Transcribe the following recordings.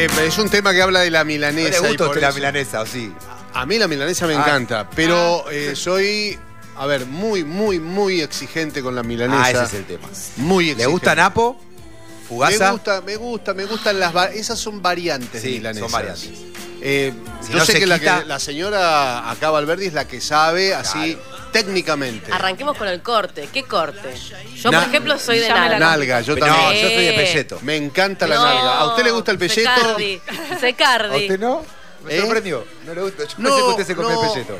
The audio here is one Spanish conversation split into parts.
Es un tema que habla de la ¿No milanesa. le gusta a y por usted la eso- milanesa o sí? A mí la milanesa me encanta, pero soy, a ver, muy exigente con la milanesa. Ah, ese es el tema. Muy ¿Le exigente. gusta Napo? ¿Fugaza? Me gustan esas son variantes de Sí, milanesas. son variantes. Yo no sé se que quita- la señora acá Valverdi es la que sabe así técnicamente. Arranquemos con el corte. ¿Qué corte? Yo, Na- por ejemplo, soy de Ya me la Nalga, yo No, también. yo soy de pelleto. Me encanta la nalga. ¿A usted le gusta el pelleto? Secardi. ¿A usted no? Me ¿Eh? sorprendió. No le gusta. Yo pensé que usted se comía el pelleto.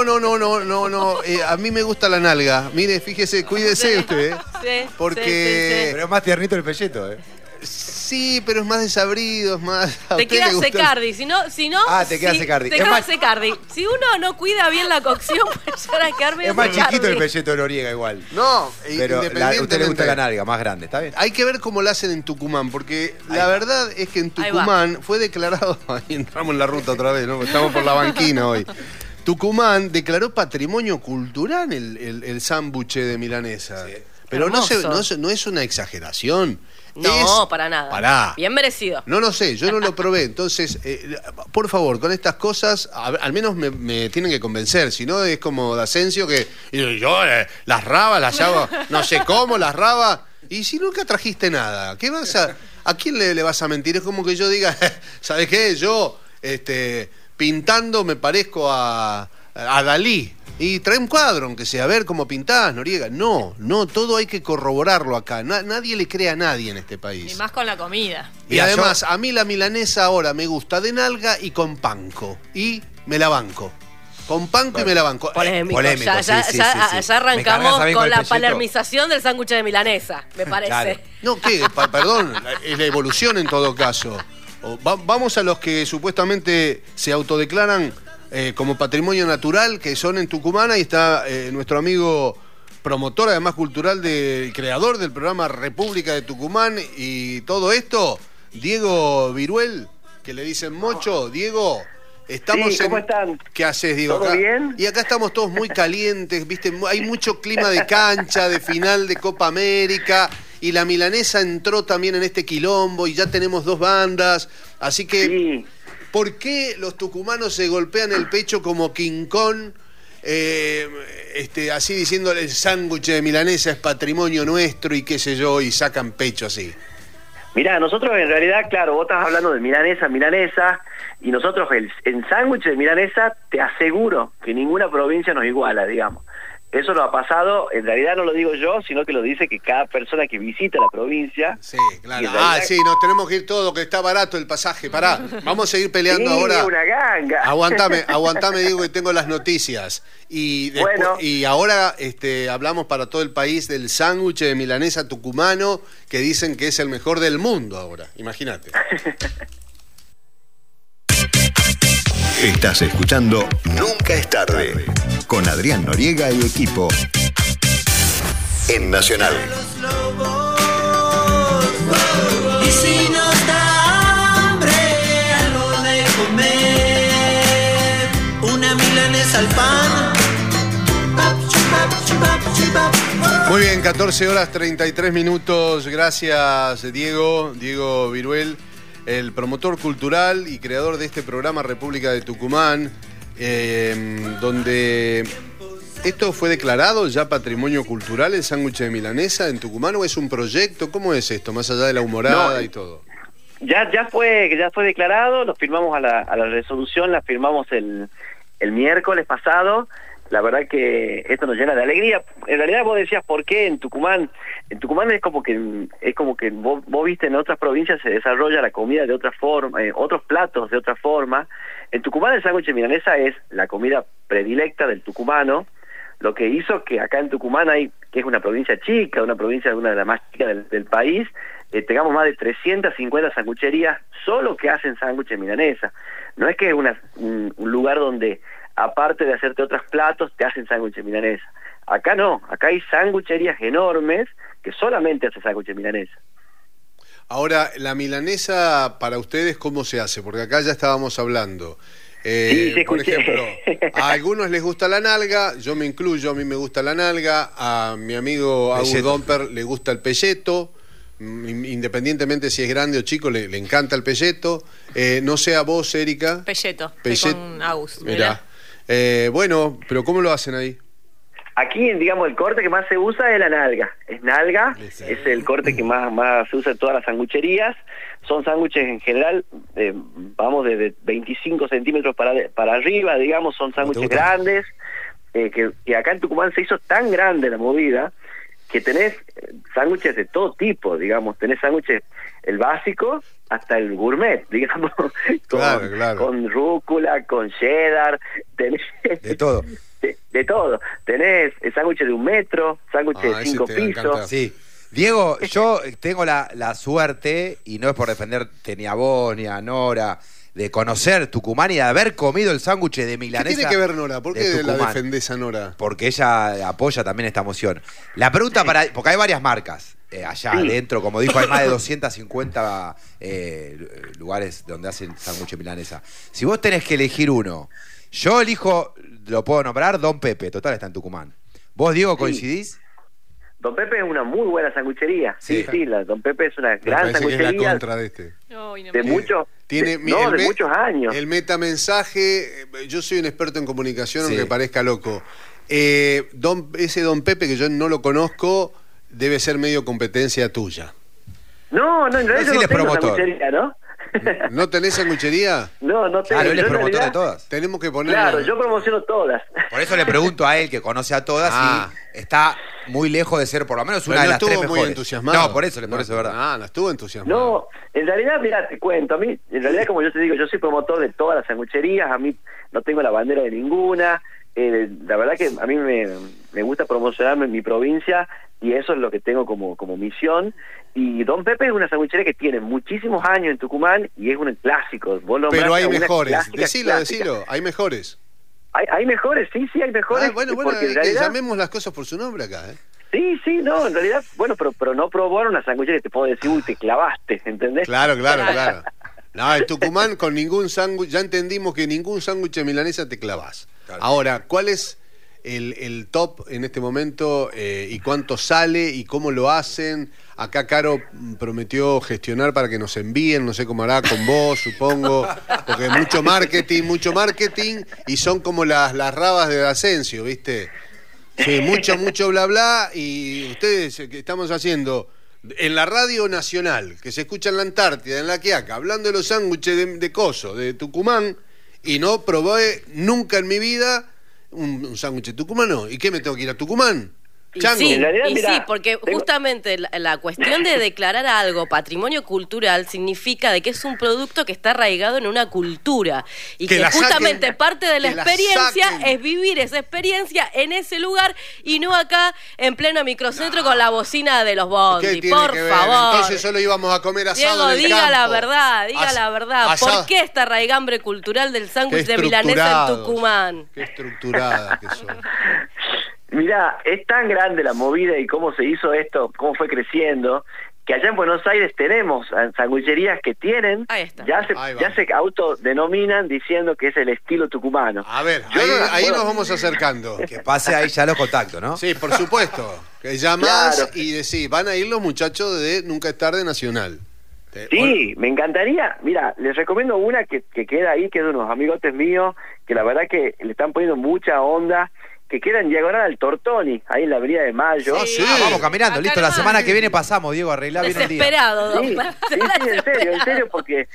No. A mí me gusta la nalga. Mire, fíjese, cuídese usted. Sí, Porque- Pero es más tiernito el pelleto, ¿eh? Sí, pero es más desabrido, es más. ¿a Te usted queda le gusta el- Secardi, si no... Ah, te queda Secardi. Te Es queda más- Secardi. Si uno no cuida bien la cocción, puede llegar a quedar medio Es más Secardi. chiquito el pelleto de Noriega igual. No, Pero a usted le gusta independientemente. la nalga, más grande, ¿está bien? Hay que ver cómo la hacen en Tucumán, porque Ahí la va. verdad es que en Ahí va. Tucumán fue declarado. Ahí entramos en la ruta otra vez, ¿no? Estamos por la banquina hoy. Tucumán declaró patrimonio cultural el sándwich de milanesa. Sí. Pero Hermoso. no es una exageración. No, Es- para nada. Pará. Bien merecido. No lo sé, yo no lo probé. Entonces, por favor, con estas cosas, al menos me tienen que convencer. Si no, es como D'Asensio que y yo las rabas las hago, no sé cómo, las rabas. Y si nunca trajiste nada, ¿qué vas a quién le vas a mentir? Es como que yo diga, ¿sabes qué? Yo, pintando me parezco a Dalí. Y trae un cuadro, aunque sea, a ver cómo pintás, Noriega. No, todo hay que corroborarlo acá. Nadie le cree a nadie en este país. Y más con la comida. Y Mira, además, a mí la milanesa ahora me gusta de nalga y con panco. Y me la banco. Con panco y me la banco. Polémico. Polémico, Ya sí. Ya arrancamos ¿Me cargas a mí con con el la pelleto? palermización del sándwich de milanesa, me parece. Claro. No, ¿qué? Perdón, es la evolución en todo caso. Vamos a los que supuestamente se autodeclaran como patrimonio natural, que son en Tucumán. Ahí está nuestro amigo promotor, además cultural, creador del programa República de Tucumán y todo esto, Diego Viruel, que le dicen Mocho. Diego, estamos Sí, ¿cómo están? ¿Qué haces, Diego? ¿Todo Acá- bien? Y acá estamos todos muy calientes, ¿viste? Hay mucho clima de cancha, de final de Copa América, y la milanesa entró también en este quilombo, y ya tenemos 2 bandas, así que... Sí. ¿Por qué los tucumanos se golpean el pecho como King Kong, así diciendo el sándwich de milanesa es patrimonio nuestro y qué sé yo, y sacan pecho así? Mirá, nosotros en realidad, claro, vos estás hablando de milanesa, y nosotros el sándwich de milanesa, te aseguro que ninguna provincia nos iguala, digamos. Eso no ha pasado, en realidad no lo digo yo, sino que lo dice que cada persona que visita la provincia... Sí, claro. Y en realidad- Sí, nos tenemos que ir todo, que está barato el pasaje. Pará, vamos a seguir peleando Sí, ahora. una ganga. Aguantame, digo que tengo las noticias. Y después, Bueno. y ahora hablamos para todo el país del sándwich de milanesa tucumano, que dicen que es el mejor del mundo ahora. Imagínate. Estás escuchando Nunca es tarde con Adrián Noriega y equipo en Nacional. Y si nos da hambre, algo de comer, una milanesa al pan. Muy bien, 14 horas 33 minutos. Gracias, Diego Viruel, el promotor cultural y creador de este programa República de Tucumán, donde esto fue declarado ya patrimonio cultural, el sándwich de milanesa en Tucumán, ¿o es un proyecto? ¿Cómo es esto, más allá de la humorada No, y todo? Ya fue declarado, lo firmamos a la resolución, la firmamos el miércoles pasado. La verdad que esto nos llena de alegría. En realidad vos decías por qué en Tucumán es como que vos viste en otras provincias se desarrolla la comida de otra forma, otros platos de otra forma. En Tucumán el sándwich de milanesa es la comida predilecta del tucumano, lo que hizo que acá en Tucumán que es una provincia chica, una de las más chicas del país, tengamos más de 350 sangucherías solo que hacen sándwich de milanesa. No es que es un lugar donde aparte de hacerte otros platos, te hacen sándwich de milanesa. Acá no, acá hay sándwicherías enormes que solamente hacen sándwich de milanesa. Ahora, la milanesa para ustedes, ¿cómo se hace? Porque acá ya estábamos hablando. Sí, te por escuché. ejemplo, a algunos les gusta la nalga, yo me incluyo, a mí me gusta la nalga, a mi amigo Agus Pelleto. Domper le gusta el pelleto, independientemente si es grande o chico, le encanta el pelleto. No sé a vos, Erika. Pelleto, con Agus. Mirá. Bueno, pero ¿cómo lo hacen ahí? Aquí, digamos, el corte que más se usa es la nalga. Es nalga, es el corte que más se usa en todas las sangucherías. Son sándwiches en general, vamos, de 25 centímetros para arriba, digamos, son sándwiches grandes. Que acá en Tucumán se hizo tan grande la movida que tenés sándwiches de todo tipo, digamos. Tenés sándwiches, el básico hasta el gourmet, digamos, con rúcula, con cheddar, tenés... De todo. De todo. Tenés sándwiches de 1 metro, sándwiches de 5 pisos. Sí. Diego, yo tengo la suerte, y no es por defenderte ni a vos ni a Nora, de conocer Tucumán y de haber comido el sándwich de milanesa. ¿Qué tiene que ver Nora? ¿Por qué la defendés a Nora? Porque ella apoya también esta moción. La pregunta porque hay varias marcas allá adentro, como dijo, hay más de 250 lugares donde hacen sándwich milanesa. Si vos tenés que elegir uno, yo elijo, lo puedo nombrar, Don Pepe, total está en Tucumán. ¿Vos, Diego, coincidís? Don Pepe es una muy buena sanguchería. Sí, Don Pepe es una gran sanguchería. Es la contra de este. De muchos años. El metamensaje, yo soy un experto en comunicación, aunque parezca loco. Ese Don Pepe, que yo no lo conozco, debe ser medio competencia tuya. No, en realidad yo no tengo sanguchería, ¿no? ¿No tenés sanguchería? No tengo. Claro, él es promotor de todas. Tenemos que poner. Claro, yo promociono todas. Por eso le pregunto a él, que conoce a todas, y está muy lejos de ser por lo menos una de las 3 mejores. Muy entusiasmado. No, por eso, ¿verdad? No estuvo entusiasmado. No, en realidad, mira, te cuento, a mí, en realidad, como yo te digo, yo soy promotor de todas las sangucherías, a mí no tengo la bandera de ninguna. La verdad que a mí me gusta promocionarme en mi provincia, y eso es lo que tengo como misión. Y Don Pepe es una sanguchería que tiene muchísimos años en Tucumán y es un clásico. Pero hay mejores, decilo, hay mejores. Hay mejores, sí, hay mejores. Bueno, en realidad, llamemos las cosas por su nombre acá, ¿eh? Sí, no, en realidad, bueno, pero no probaron una sanguchería que te puedo decir, uy, te clavaste, ¿entendés? Claro. No, en Tucumán con ningún sándwich, ya entendimos que ningún sándwich de milanesa te clavas. Claro. Ahora, ¿cuál es el top en este momento y cuánto sale y cómo lo hacen? Acá Caro prometió gestionar para que nos envíen, no sé cómo hará con vos, supongo, porque mucho marketing y son como las rabas de Asensio, ¿viste? Sí, mucho bla bla, y ustedes que estamos haciendo en la radio nacional, que se escucha en la Antártida, en la Quiaca, hablando de los sándwiches de coso, de Tucumán, y no probé nunca en mi vida un sándwich tucumano. ¿Y qué, me tengo que ir a Tucumán? Chango. Sí, porque justamente la cuestión de declarar algo patrimonio cultural significa de que es un producto que está arraigado en una cultura y que justamente parte de la experiencia es vivir esa experiencia en ese lugar y no acá en pleno microcentro con la bocina de los bondi, por favor. Entonces solo íbamos a comer asado. Diego, diga la verdad. ¿Por qué esta raigambre cultural del sándwich de milanesa en Tucumán? Qué estructurada que son. Mirá, es tan grande la movida y cómo se hizo esto, cómo fue creciendo, que allá en Buenos Aires tenemos sangucherías que tienen, ya se autodenominan diciendo que es el estilo tucumano. A ver, ahí nos vamos acercando. Que pase ahí ya los contactos, ¿no? Sí, por supuesto. Que llamás y decís, van a ir los muchachos de Nunca es Tarde Nacional. Sí, me encantaría. Mira, les recomiendo una que queda ahí, que es de unos amigotes míos, que la verdad que le están poniendo mucha onda, que queda en diagonal al Tortoni, ahí en la Avenida de Mayo. Sí. Vamos caminando, listo, la semana que viene pasamos, Diego, arreglá bien el día. Desesperado, sí, en serio, porque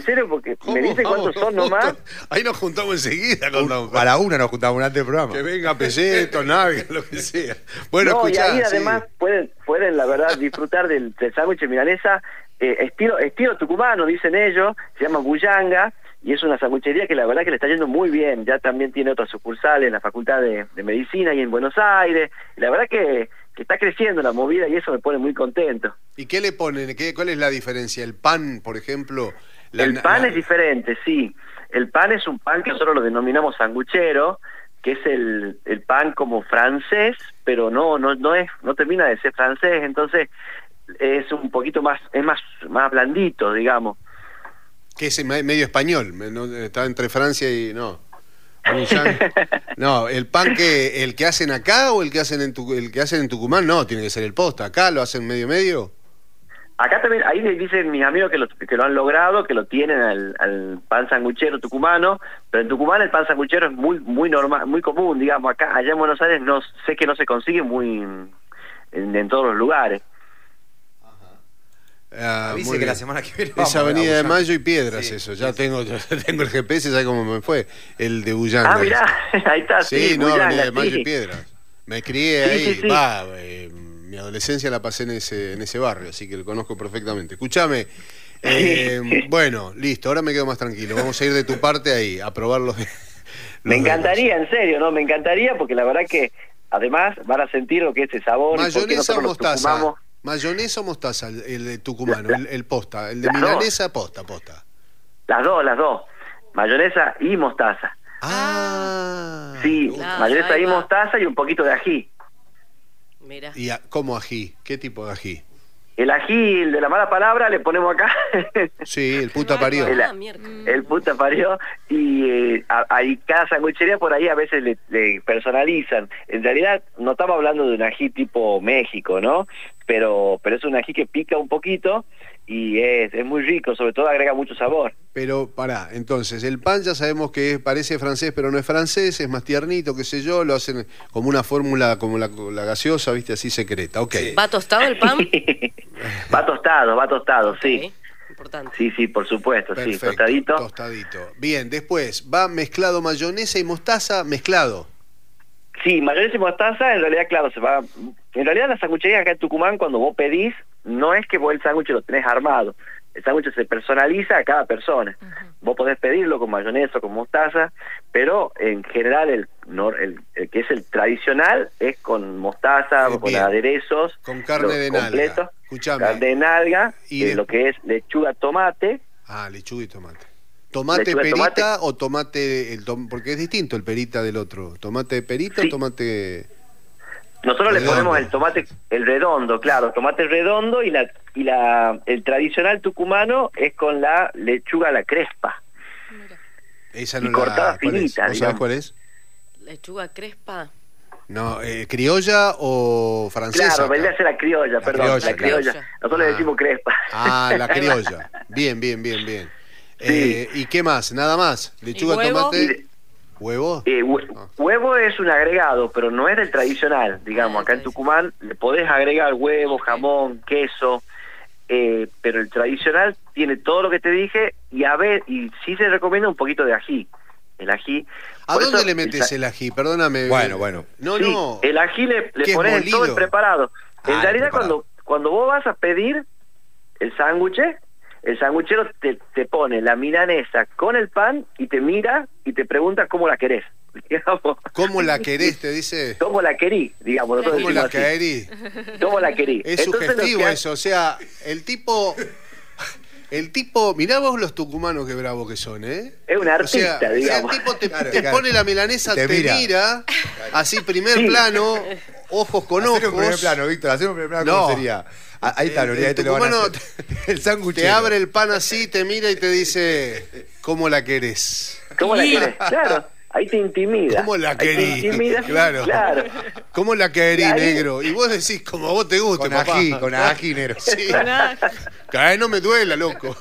me dicen cuántos son nomás. Ahí nos juntamos enseguida. A la 1 nos juntamos antes del programa. Que venga Pelleto, Navia, lo que sea. Bueno, escuchá, y ahí además pueden la verdad disfrutar del sándwich de milanesa estilo tucumano, dicen ellos, se llama Bullanga, y es una sanguchería que la verdad que le está yendo muy bien. Ya también tiene otras sucursales en la Facultad de Medicina y en Buenos Aires, y la verdad que está creciendo la movida y eso me pone muy contento. ¿Y qué le ponen? ¿Cuál es la diferencia? ¿El pan, por ejemplo? El pan es diferente, sí. El pan es un pan que nosotros lo denominamos sanguchero, que es el pan como francés, pero no termina de ser francés, entonces es un poquito más blandito, digamos. Que es medio español, está entre Francia y no, el pan el que hacen acá o el que hacen en Tucumán, no, tiene que ser el posta. Acá lo hacen medio. Acá también, ahí me dicen mis amigos que lo han logrado, que lo tienen al pan sanguchero tucumano, pero en Tucumán el pan sanguchero es muy normal, muy común, digamos. Acá, allá en Buenos Aires, no sé que no se consigue en todos los lugares. Dice que la semana que viene es Avenida de Mayo y Piedras, sí, eso. Ya tengo el GPS, ¿sabes cómo me fue? El de Bullanga. Ah, mirá, ahí está. Sí, no, Bullanga, Avenida de Mayo sí. y Piedras. Me crié ahí, mi adolescencia la pasé en ese barrio, así que lo conozco perfectamente. Escúchame, bueno, listo, ahora me quedo más tranquilo. Vamos a ir de tu parte ahí, a probar los Me encantaría, en serio, ¿no? Me encantaría, porque la verdad que además van a sentir lo que es ese sabor. ¿Mayonesa o mostaza? ¿Mayonesa o mostaza el de tucumano, el posta? El de milanesa, posta. Las dos. Mayonesa y mostaza. Sí, claro, mayonesa y mostaza y un poquito de ají. Mira. ¿Y cómo ají? ¿Qué tipo de ají? El ají, el de la mala palabra, le ponemos acá. Sí, el puta parió. El puta parió. Y hay cada sanguchería por ahí a veces le personalizan. En realidad no estamos hablando de un ají tipo México, ¿no? Pero es un ají que pica un poquito y es muy rico, sobre todo agrega mucho sabor. Pero pará, entonces, el pan ya sabemos que parece francés, pero no es francés, es más tiernito, qué sé yo, lo hacen como una fórmula, como la gaseosa, viste, así secreta, ok. ¿Va tostado el pan? Va tostado, Okay. sí. Importante. Sí, por supuesto, Perfecto, sí, tostadito. Bien, después, va mezclado mayonesa y mostaza, mezclado. Sí, mayonesa y mostaza, en realidad, claro, en realidad la sanguchería acá en Tucumán, cuando vos pedís, no es que vos el sándwich lo tenés armado. El sándwich se personaliza a cada persona. Vos podés pedirlo con mayonesa o con mostaza, pero en general el que es el tradicional es con mostaza, con aderezos. Con carne de nalga. Escuchame. Carne de nalga, lo que es lechuga, tomate. Lechuga y tomate. ¿Tomate perita o tomate, porque es distinto el perita del otro? ¿Tomate perita o tomate...? Nosotros redondo. Le ponemos el tomate, el redondo, claro, tomate redondo y el tradicional tucumano es con la lechuga a la crespa. Esa no cortada finita, ¿Vos sabés cuál es? ¿Lechuga crespa? No, ¿criolla o francesa? Claro, vendría a ser la criolla, perdón, la criolla. Nosotros le decimos crespa. La criolla. Bien. Sí. ¿Y qué más? ¿Nada más? ¿Lechuga, tomate? ¿Huevo? Huevo es un agregado, pero no es del tradicional, digamos. Acá en Tucumán le podés agregar huevo, jamón, queso, pero el tradicional tiene todo lo que te dije y sí se recomienda un poquito de ají. El ají. ¿A dónde le metes el ají? Perdóname. Bueno. No. El ají le pones en todo el preparado. En realidad, cuando vos vas a pedir el sanguchero te pone la milanesa con el pan y te mira y te pregunta cómo la querés. Digamos. ¿Cómo la querés? Te dice. ¿Cómo la querí? Digamos. ¿Cómo la querí? ¿Cómo la querí? Es sugestivo eso, o sea, el tipo, mirá vos los tucumanos qué bravos que son, ¿eh? Es un artista, digamos. El tipo te pone la milanesa, te mira, así primer plano, ojos con ojos. Hacer un primer plano, Víctor, hacer un primer plano, ¿cómo sería? Ahí está, el tucumano el sándwich. Te abre el pan así, te mira y te dice, ¿cómo la querés? ¿Cómo la querés? Claro. Ahí te intimida. ¿Cómo la querí? Claro. ¿Cómo la querí, negro? Y vos decís, como a vos te guste, papá. Con ají, negro. Sí. Cada vez no me duela, loco.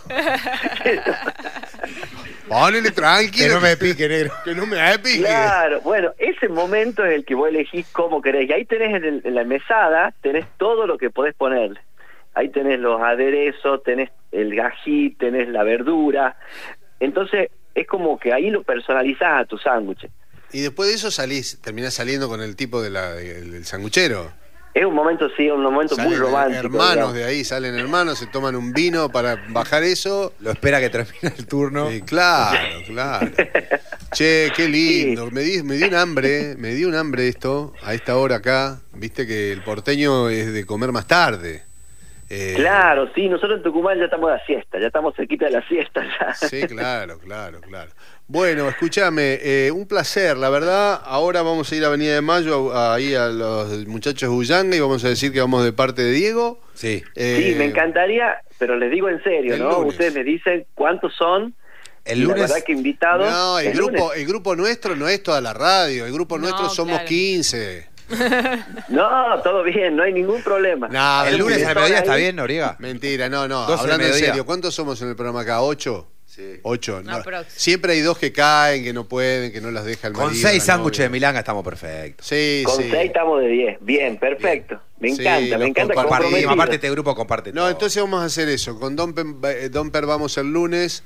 Ponele tranquilo. Que no me pique, negro. Que no me pique. Claro, bueno, ese momento es el que vos elegís cómo querés. Y ahí tenés en la mesada, tenés todo lo que podés ponerle. Ahí tenés los aderezos, tenés el ají, tenés la verdura. Entonces, es como que ahí lo personalizás a tu sándwich. Y después de eso terminás saliendo con el tipo del sanguchero. Es un momento, muy romántico. Hermanos, digamos. de ahí salen hermanos, se toman un vino para bajar eso. Lo espera que termine el turno. Sí, claro. Che, qué lindo. Sí. Me dio un hambre esto, a esta hora acá. Viste que el porteño es de comer más tarde. Claro, sí, nosotros en Tucumán ya estamos a la siesta, ya estamos cerquita de la siesta ya. Sí, claro. Bueno, escúchame, un placer, la verdad. Ahora vamos a ir a Avenida de Mayo, ahí a los muchachos de Bullanga, y vamos a decir que vamos de parte de Diego. Sí. Sí, me encantaría, pero les digo en serio, ¿no? Lunes. Ustedes me dicen cuántos son. El lunes. La verdad que invitados. No, el grupo nuestro no es toda la radio, el grupo nuestro somos 15. No, todo bien, no hay ningún problema. No, ¿El lunes al mediodía está bien, Noriega? Mentira, no. 12 del Hablando en mediodía. serio, ¿cuántos somos en el programa acá? ¿8? Sí. 8. No. Aprox. Siempre hay 2 que caen, que no pueden, que no las deja el marido. Con 6 la sándwiches novia. de milanga estamos perfectos. Sí, Con sí. 6 estamos de 10. Bien, perfecto. Me Sí, encanta, me los encanta. compartimos. comprometido. Aparte este grupo comparte No, todo. entonces vamos a hacer eso. Con Domper vamos el lunes.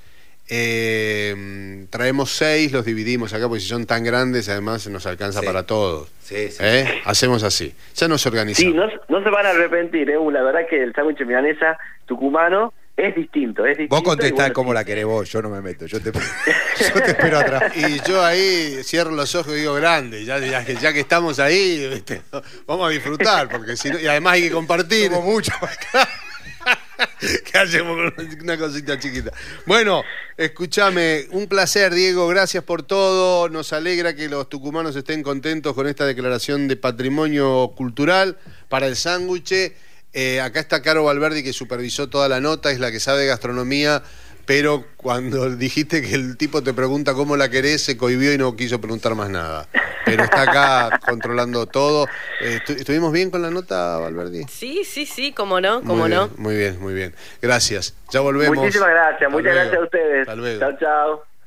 Traemos 6, los dividimos acá porque si son tan grandes, además nos alcanza Sí. para todos. Sí, sí. Hacemos así. Ya nos Sí, organizamos. no se van a arrepentir, La verdad que el sándwich milanesa tucumano es distinto, Vos contestás y bueno, como la querés vos, yo no me meto. Yo te espero atrás. Y yo ahí cierro los ojos y digo grande, ya que estamos ahí, ¿viste? Vamos a disfrutar, porque si no, y además hay que compartir. Somos mucho. ¿Qué hacemos con una cosita chiquita? Bueno, escúchame, un placer, Diego, gracias por todo. Nos alegra que los tucumanos estén contentos con esta declaración de patrimonio cultural para el sándwich. Acá está Caro Valverdi, que supervisó toda la nota, es la que sabe de gastronomía, pero cuando dijiste que el tipo te pregunta cómo la querés, se cohibió y no quiso preguntar más nada. Pero está acá controlando todo. ¿Estuvimos bien con la nota, Valverdi? Sí, cómo no, Muy bien. Gracias. Ya volvemos. Muchísimas gracias, Hasta muchas luego. gracias a ustedes. Hasta luego. Chao, chao.